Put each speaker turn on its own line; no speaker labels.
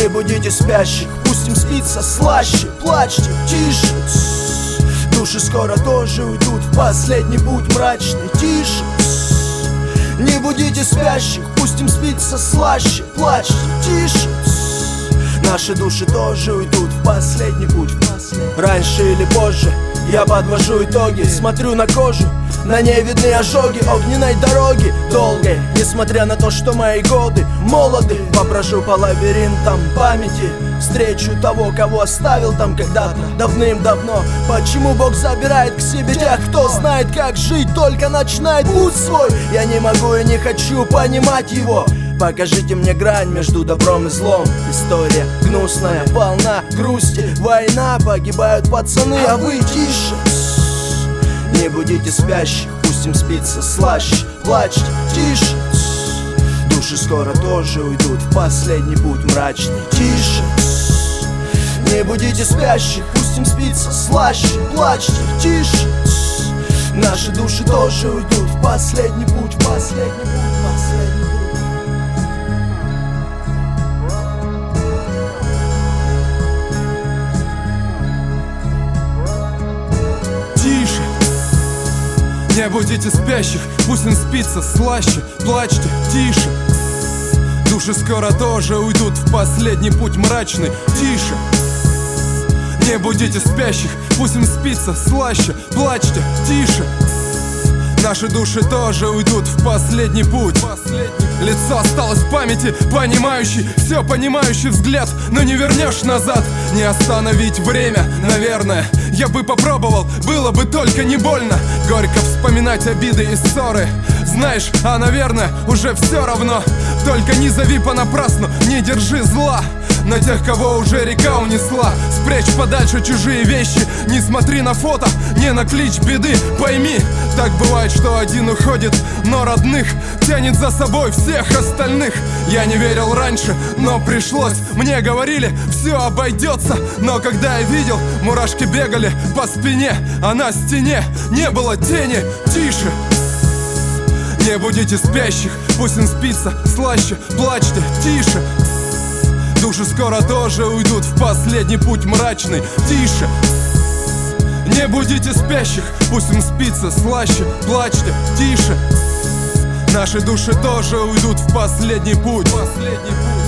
Не будите спящих, пусть им спится слаще. Плачьте, тише, души скоро тоже уйдут в последний путь мрачный. Тише, не будите спящих, пусть им спится слаще. Плачьте, тише, наши души тоже уйдут в последний путь. Раньше или позже я подвожу итоги, смотрю на кожу, на ней видны ожоги огненной дороги долгой. Несмотря на то, что мои годы молоды, поброжу по лабиринтам памяти, встречу того, кого оставил там когда-то давным-давно. Почему Бог забирает к себе тех, кто знает, как жить, только начинает путь свой? Я не могу и не хочу понимать его. Покажите мне грань между добром и злом. История гнусная, полна грусти, война, погибают пацаны, а вы тише. Не будите спящих, пусть им спится слаще. Плачьте, тише, души скоро тоже уйдут в последний путь мрачный. Тише, не будите спящих, пусть им спится слаще. Плачьте, тише, наши души тоже уйдут в последний путь, в последний путь, в последний путь.
Тише, не будите спящих, пусть им спится слаще. Плачьте, тише, души скоро тоже уйдут в последний путь мрачный. Тише, не будите спящих, пусть им спится слаще. Плачьте, тише, наши души тоже уйдут в последний путь. Лицо осталось в памяти, понимающий, все понимающий взгляд, но не вернешь назад. Не остановить время, наверное, я бы попробовал, было бы только не больно. Горько вспоминать обиды и ссоры, знаешь, а наверное уже все равно. Только не зови понапрасну, не держи зла на тех, кого уже река унесла. Спрячь подальше чужие вещи, не смотри на фото, не на клич беды. Пойми, так бывает, что один уходит, но родных тянет за собой всех остальных. Я не верил раньше, но пришлось. Мне говорили, все обойдется, но когда я видел, мурашки бегали по спине, а на стене не было тени. Тише, не будите спящих, пусть им спится слаще. Плачьте, тише, души скоро тоже уйдут в последний путь мрачный. Тише, не будите спящих, пусть им спится слаще. Плачьте, тише, наши души тоже уйдут в последний путь.